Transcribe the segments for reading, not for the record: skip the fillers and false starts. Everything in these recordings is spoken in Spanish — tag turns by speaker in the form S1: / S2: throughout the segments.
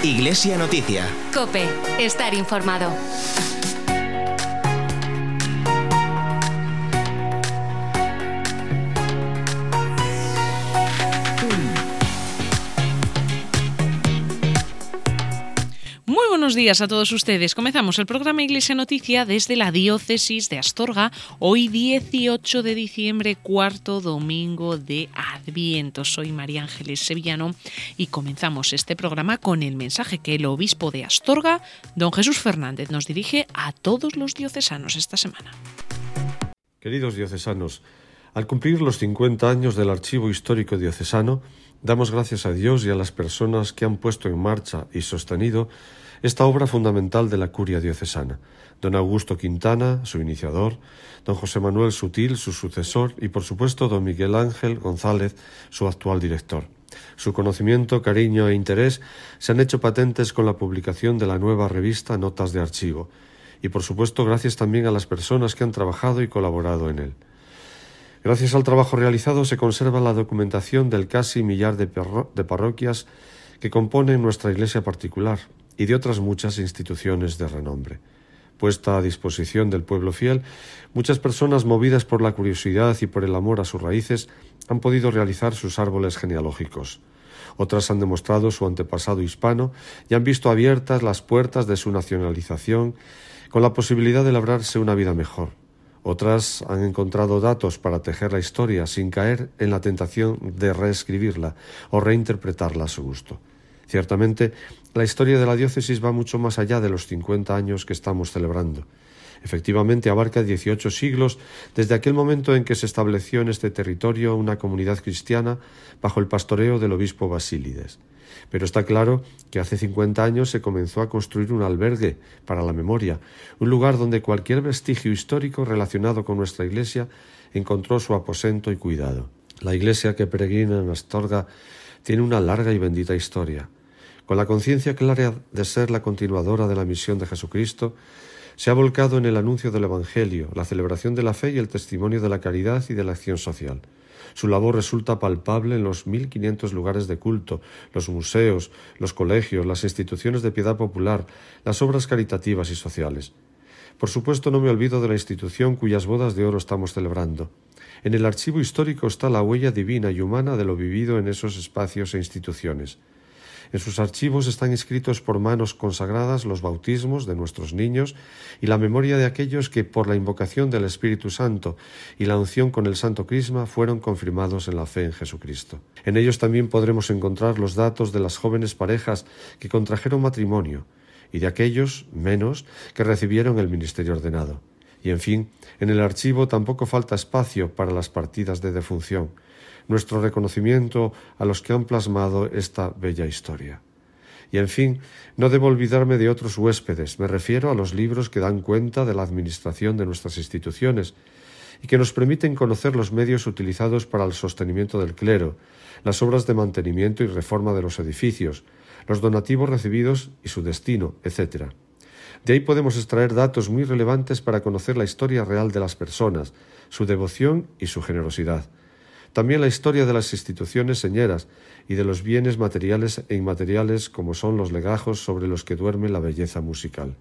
S1: Iglesia Noticia.
S2: COPE. Estar informado.
S3: Muy buenos días a todos ustedes. Comenzamos el programa Iglesia Noticia desde la diócesis de Astorga, hoy 18 de diciembre, cuarto domingo de Adviento. Soy María Ángeles Sevillano y comenzamos este programa con el mensaje que el obispo de Astorga, don Jesús Fernández, nos dirige a todos los diocesanos esta semana.
S4: Queridos diocesanos, al cumplir los 50 años del Archivo Histórico Diocesano, damos gracias a Dios y a las personas que han puesto en marcha y sostenido esta obra fundamental de la curia diocesana: don Augusto Quintana, su iniciador, don José Manuel Sutil, su sucesor, y por supuesto don Miguel Ángel González, su actual director. Su conocimiento, cariño e interés se han hecho patentes con la publicación de la nueva revista Notas de Archivo, y por supuesto gracias también a las personas que han trabajado y colaborado en él. Gracias al trabajo realizado se conserva la documentación del casi millar de parroquias que componen nuestra iglesia particular y de otras muchas instituciones de renombre. Puesta a disposición del pueblo fiel, muchas personas movidas por la curiosidad y por el amor a sus raíces han podido realizar sus árboles genealógicos. Otras han demostrado su antepasado hispano y han visto abiertas las puertas de su nacionalización con la posibilidad de labrarse una vida mejor. Otras han encontrado datos para tejer la historia sin caer en la tentación de reescribirla o reinterpretarla a su gusto. Ciertamente, la historia de la diócesis va mucho más allá de los 50 años que estamos celebrando. Efectivamente, abarca 18 siglos desde aquel momento en que se estableció en este territorio una comunidad cristiana bajo el pastoreo del obispo Basílides. Pero está claro que hace 50 años se comenzó a construir un albergue para la memoria, un lugar donde cualquier vestigio histórico relacionado con nuestra iglesia encontró su aposento y cuidado. La iglesia que peregrina en Astorga tiene una larga y bendita historia. Con la conciencia clara de ser la continuadora de la misión de Jesucristo, se ha volcado en el anuncio del Evangelio, la celebración de la fe y el testimonio de la caridad y de la acción social. Su labor resulta palpable en los 1.500 lugares de culto, los museos, los colegios, las instituciones de piedad popular, las obras caritativas y sociales. Por supuesto, no me olvido de la institución cuyas bodas de oro estamos celebrando. En el archivo histórico está la huella divina y humana de lo vivido en esos espacios e instituciones. En sus archivos están escritos por manos consagradas los bautismos de nuestros niños y la memoria de aquellos que, por la invocación del Espíritu Santo y la unción con el Santo Crisma, fueron confirmados en la fe en Jesucristo. En ellos también podremos encontrar los datos de las jóvenes parejas que contrajeron matrimonio y de aquellos, menos, que recibieron el ministerio ordenado. Y, en fin, en el archivo tampoco falta espacio para las partidas de defunción, nuestro reconocimiento a los que han plasmado esta bella historia. Y, en fin, no debo olvidarme de otros huéspedes. Me refiero a los libros que dan cuenta de la administración de nuestras instituciones y que nos permiten conocer los medios utilizados para el sostenimiento del clero, las obras de mantenimiento y reforma de los edificios, los donativos recibidos y su destino, etc. De ahí podemos extraer datos muy relevantes para conocer la historia real de las personas, su devoción y su generosidad. También la historia de las instituciones señeras y de los bienes materiales e inmateriales como son los legajos sobre los que duerme la belleza musical.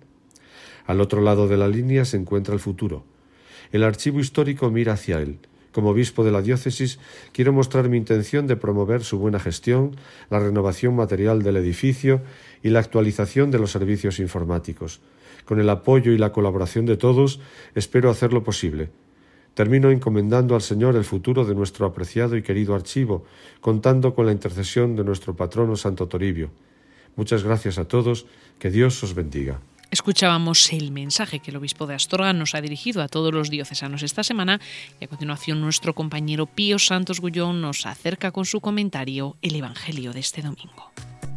S4: Al otro lado de la línea se encuentra el futuro. El archivo histórico mira hacia él. Como obispo de la diócesis, quiero mostrar mi intención de promover su buena gestión, la renovación material del edificio y la actualización de los servicios informáticos. Con el apoyo y la colaboración de todos, espero hacerlo posible. Termino encomendando al Señor el futuro de nuestro apreciado y querido archivo, contando con la intercesión de nuestro patrono Santo Toribio. Muchas gracias a todos, que Dios os bendiga.
S3: Escuchábamos el mensaje que el obispo de Astorga nos ha dirigido a todos los diocesanos esta semana y a continuación nuestro compañero Pío Santos Gullón nos acerca con su comentario el Evangelio de este domingo.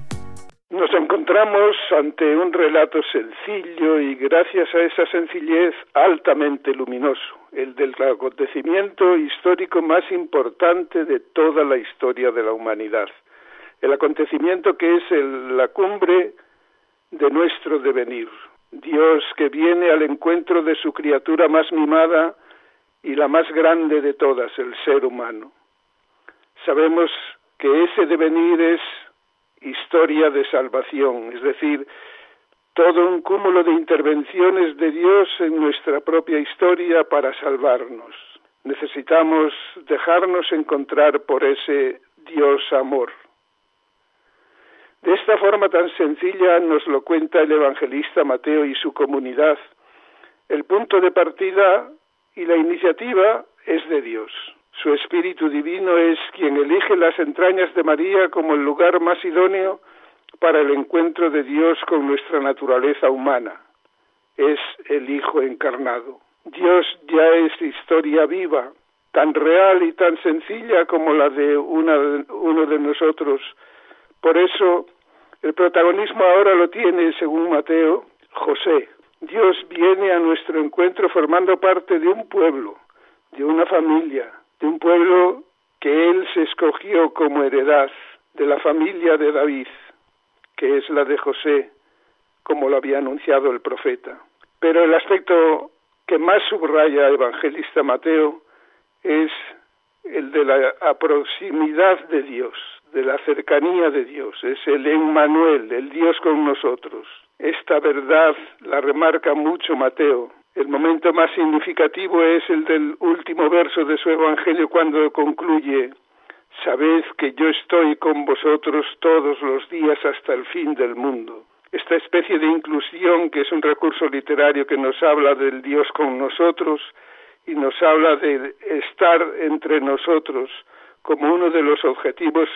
S5: Nos encontramos ante un relato sencillo y gracias a esa sencillez altamente luminoso, el del acontecimiento histórico más importante de toda la historia de la humanidad, el acontecimiento que es la cumbre de nuestro devenir. Dios que viene al encuentro de su criatura más mimada y la más grande de todas, el ser humano. Sabemos que ese devenir es historia de salvación, es decir, todo un cúmulo de intervenciones de Dios en nuestra propia historia para salvarnos. Necesitamos dejarnos encontrar por ese Dios amor. De esta forma tan sencilla nos lo cuenta el evangelista Mateo y su comunidad. El punto de partida y la iniciativa es de Dios. Su Espíritu Divino es quien elige las entrañas de María como el lugar más idóneo para el encuentro de Dios con nuestra naturaleza humana. Es el Hijo encarnado. Dios ya es historia viva, tan real y tan sencilla como la de uno de nosotros. Por eso, el protagonismo ahora lo tiene, según Mateo, José. Dios viene a nuestro encuentro formando parte de un pueblo, de una familia, de un pueblo que Él se escogió como heredad, de la familia de David, que es la de José, como lo había anunciado el profeta. Pero el aspecto que más subraya el evangelista Mateo es el de la proximidad de Dios, de la cercanía de Dios. Es el Emmanuel, el Dios con nosotros. Esta verdad la remarca mucho Mateo. El momento más significativo es el del último verso de su evangelio cuando concluye: «Sabed que yo estoy con vosotros todos los días hasta el fin del mundo». Esta especie de inclusión, que es un recurso literario que nos habla del Dios con nosotros y nos habla de estar entre nosotros como uno de los objetivos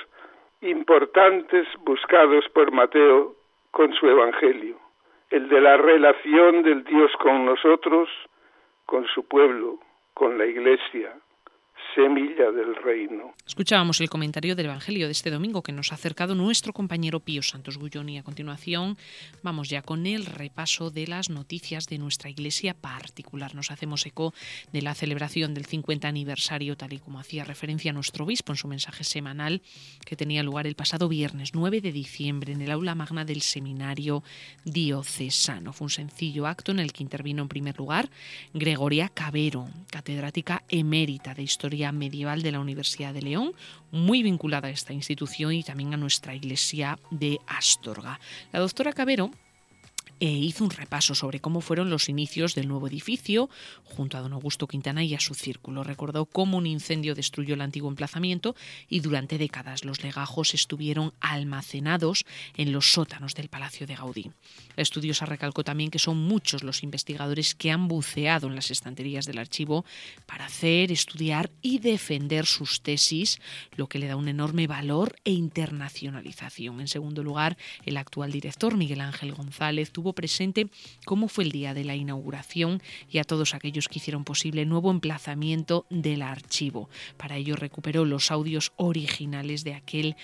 S5: importantes buscados por Mateo con su evangelio, el de la relación del Dios con nosotros, con su pueblo, con la Iglesia, semilla del reino.
S3: Escuchábamos el comentario del Evangelio de este domingo que nos ha acercado nuestro compañero Pío Santos Gullón, y a continuación vamos ya con el repaso de las noticias de nuestra Iglesia particular. Nos hacemos eco de la celebración del 50 aniversario, tal y como hacía referencia nuestro obispo en su mensaje semanal, que tenía lugar el pasado viernes 9 de diciembre en el aula magna del seminario diocesano. Fue un sencillo acto en el que intervino en primer lugar Gregoria Cabero, catedrática emérita de Historia Medieval de la Universidad de León, muy vinculada a esta institución y también a nuestra iglesia de Astorga. La doctora Cabero hizo un repaso sobre cómo fueron los inicios del nuevo edificio junto a don Augusto Quintana y a su círculo. Recordó cómo un incendio destruyó el antiguo emplazamiento y durante décadas los legajos estuvieron almacenados en los sótanos del Palacio de Gaudí. La estudiosa recalcó también que son muchos los investigadores que han buceado en las estanterías del archivo para hacer, estudiar y defender sus tesis, lo que le da un enorme valor e internacionalización. En segundo lugar, el actual director, Miguel Ángel González, tuvo presente cómo fue el día de la inauguración y a todos aquellos que hicieron posible el nuevo emplazamiento del archivo. Para ello recuperó los audios originales de aquel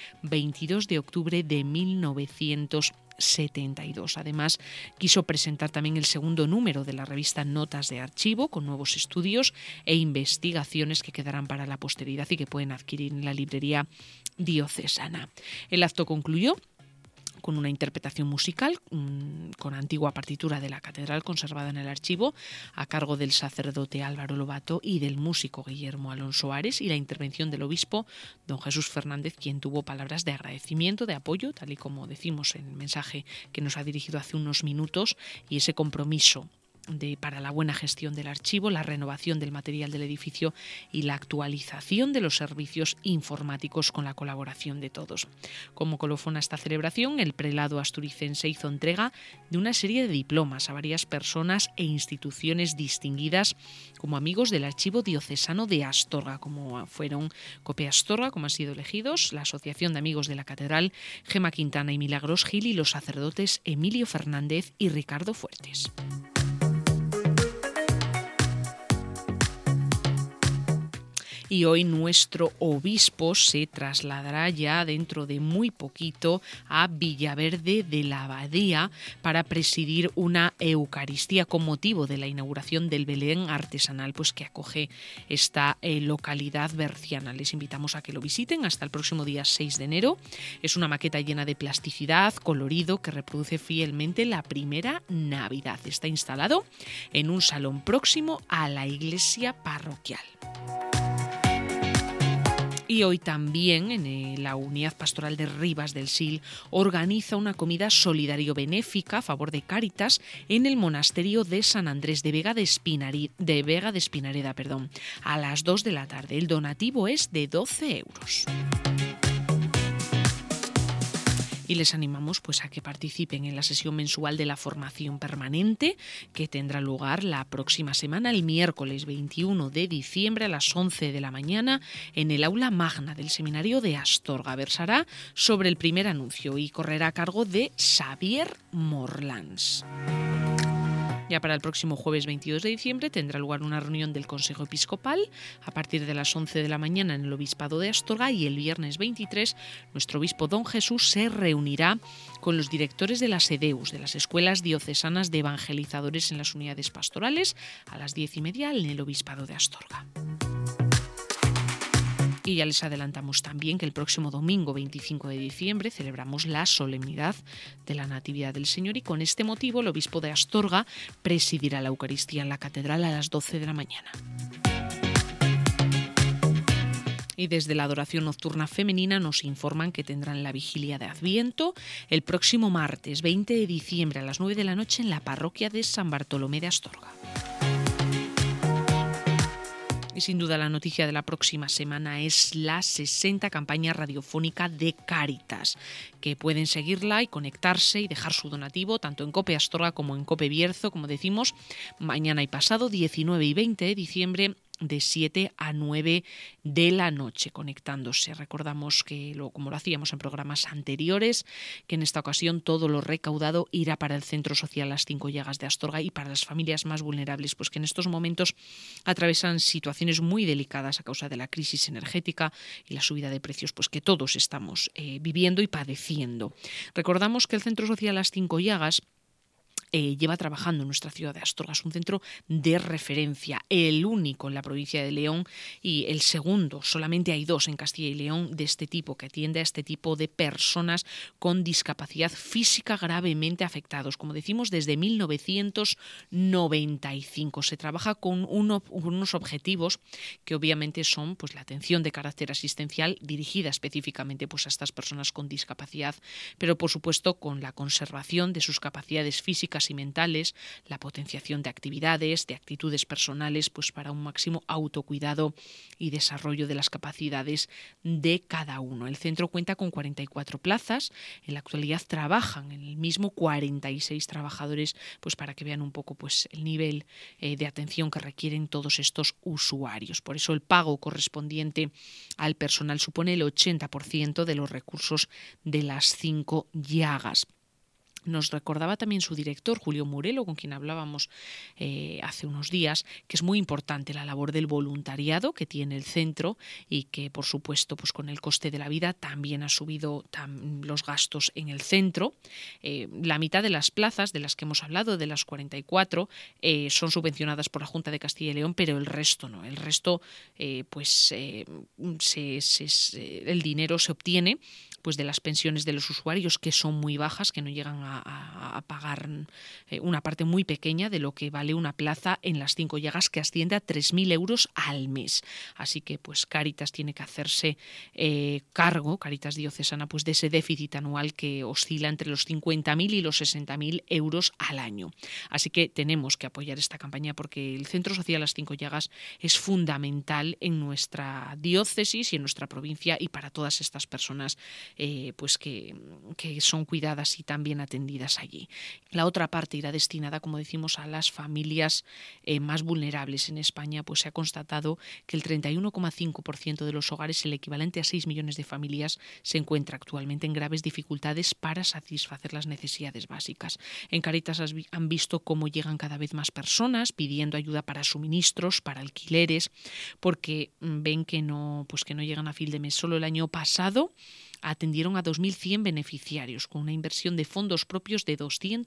S3: 22 de octubre de 1972. Además, quiso presentar también el segundo número de la revista Notas de Archivo, con nuevos estudios e investigaciones que quedarán para la posteridad y que pueden adquirir en la librería diocesana. El acto concluyó con una interpretación musical con antigua partitura de la catedral conservada en el archivo a cargo del sacerdote Álvaro Lobato y del músico Guillermo Alonso Ares, y la intervención del obispo don Jesús Fernández, quien tuvo palabras de agradecimiento, de apoyo, tal y como decimos en el mensaje que nos ha dirigido hace unos minutos, y ese compromiso para la buena gestión del archivo, la renovación del material del edificio y la actualización de los servicios informáticos con la colaboración de todos. Como colofón a esta celebración, el prelado asturicense hizo entrega de una serie de diplomas a varias personas e instituciones distinguidas como amigos del Archivo Diocesano de Astorga, como fueron COPE Astorga, como han sido elegidos, la Asociación de Amigos de la Catedral, Gema Quintana y Milagros Gil, y los sacerdotes Emilio Fernández y Ricardo Fuertes. Y hoy nuestro obispo se trasladará ya dentro de muy poquito a Villaverde de la Abadía para presidir una Eucaristía con motivo de la inauguración del Belén artesanal, pues que acoge esta localidad berciana. Les invitamos a que lo visiten hasta el próximo día 6 de enero. Es una maqueta llena de plasticidad, colorido, que reproduce fielmente la primera Navidad. Está instalado en un salón próximo a la iglesia parroquial. Y Y hoy también en la Unidad Pastoral de Rivas del Sil organiza una comida solidario-benéfica a favor de Cáritas en el monasterio de San Andrés de Vega de Espinareda, a las 2 de la tarde. El donativo es de 12 euros. Y les animamos pues a que participen en la sesión mensual de la formación permanente que tendrá lugar la próxima semana, el miércoles 21 de diciembre a las 11 de la mañana en el aula magna del seminario de Astorga. Versará sobre el primer anuncio y correrá a cargo de Xavier Morlans. Ya para el próximo jueves 22 de diciembre tendrá lugar una reunión del Consejo Episcopal a partir de las 11 de la mañana en el Obispado de Astorga, y el viernes 23 nuestro obispo don Jesús se reunirá con los directores de las EDEUS, de las Escuelas Diocesanas de Evangelizadores en las Unidades Pastorales, a las 10:30 en el Obispado de Astorga. Y ya les adelantamos también que el próximo domingo 25 de diciembre celebramos la solemnidad de la Natividad del Señor, y con este motivo el obispo de Astorga presidirá la Eucaristía en la catedral a las 12 de la mañana. Y desde la adoración nocturna femenina nos informan que tendrán la vigilia de Adviento el próximo martes 20 de diciembre a las 9 de la noche en la parroquia de San Bartolomé de Astorga. Y sin duda la noticia de la próxima semana es la 60 campaña radiofónica de Cáritas, que pueden seguirla y conectarse y dejar su donativo tanto en COPE Astorga como en COPE Bierzo, como decimos, mañana y pasado, 19 y 20 de diciembre, de 7 a 9 de la noche, conectándose. Recordamos que, como lo hacíamos en programas anteriores, que en esta ocasión todo lo recaudado irá para el Centro Social Las Cinco Llagas de Astorga y para las familias más vulnerables, pues que en estos momentos atravesan situaciones muy delicadas a causa de la crisis energética y la subida de precios, pues que todos estamos viviendo y padeciendo. Recordamos que el Centro Social Las Cinco Llagas lleva trabajando en nuestra ciudad de Astorga. Es un centro de referencia, el único en la provincia de León y el segundo, solamente hay 2 en Castilla y León de este tipo, que atiende a este tipo de personas con discapacidad física gravemente afectados. Como decimos, desde 1995 se trabaja con unos objetivos que obviamente son pues la atención de carácter asistencial dirigida específicamente pues a estas personas con discapacidad, pero por supuesto con la conservación de sus capacidades físicas y mentales, la potenciación de actividades, de actitudes personales, pues para un máximo autocuidado y desarrollo de las capacidades de cada uno. El centro cuenta con 44 plazas, en la actualidad trabajan en el mismo 46 trabajadores, pues para que vean un poco pues el nivel de atención que requieren todos estos usuarios. Por eso el pago correspondiente al personal supone el 80% de los recursos de las 5 llagas. Nos recordaba también su director, Julio Murelo, con quien hablábamos hace unos días, que es muy importante la labor del voluntariado que tiene el centro y que, por supuesto, pues con el coste de la vida también ha subido los gastos en el centro. La mitad de las plazas de las que hemos hablado, de las 44, son subvencionadas por la Junta de Castilla y León, pero el resto no. El resto, el dinero se obtiene pues de las pensiones de los usuarios, que son muy bajas, que no llegan a pagar una parte muy pequeña de lo que vale una plaza en las 5 llagas, que asciende a 3.000 euros al mes. Así que pues Cáritas tiene que hacerse cargo, Cáritas Diocesana, pues de ese déficit anual que oscila entre los 50.000 y los 60.000 euros al año. Así que tenemos que apoyar esta campaña porque el Centro Social Las Cinco Llagas es fundamental en nuestra diócesis y en nuestra provincia y para todas estas personas pues que son cuidadas y también atendidas allí. La otra parte irá destinada, como decimos, a las familias más vulnerables. En España pues se ha constatado que el 31,5% de los hogares, el equivalente a 6 millones de familias, se encuentra actualmente en graves dificultades para satisfacer las necesidades básicas. En Cáritas han visto cómo llegan cada vez más personas pidiendo ayuda para suministros, para alquileres, porque ven que no llegan a fin de mes. Solo el año pasado atendieron a 2.100 beneficiarios con una inversión de fondos propios de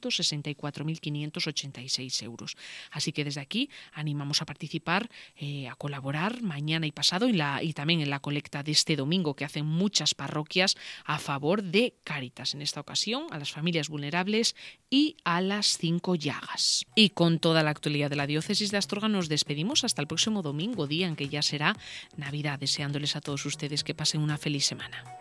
S3: 264.586 euros. Así que desde aquí animamos a participar, a colaborar mañana y pasado y también en la colecta de este domingo que hacen muchas parroquias a favor de Cáritas, en esta ocasión a las familias vulnerables y a las 5 llagas. Y con toda la actualidad de la diócesis de Astorga nos despedimos hasta el próximo domingo, día en que ya será Navidad, deseándoles a todos ustedes que pasen una feliz semana.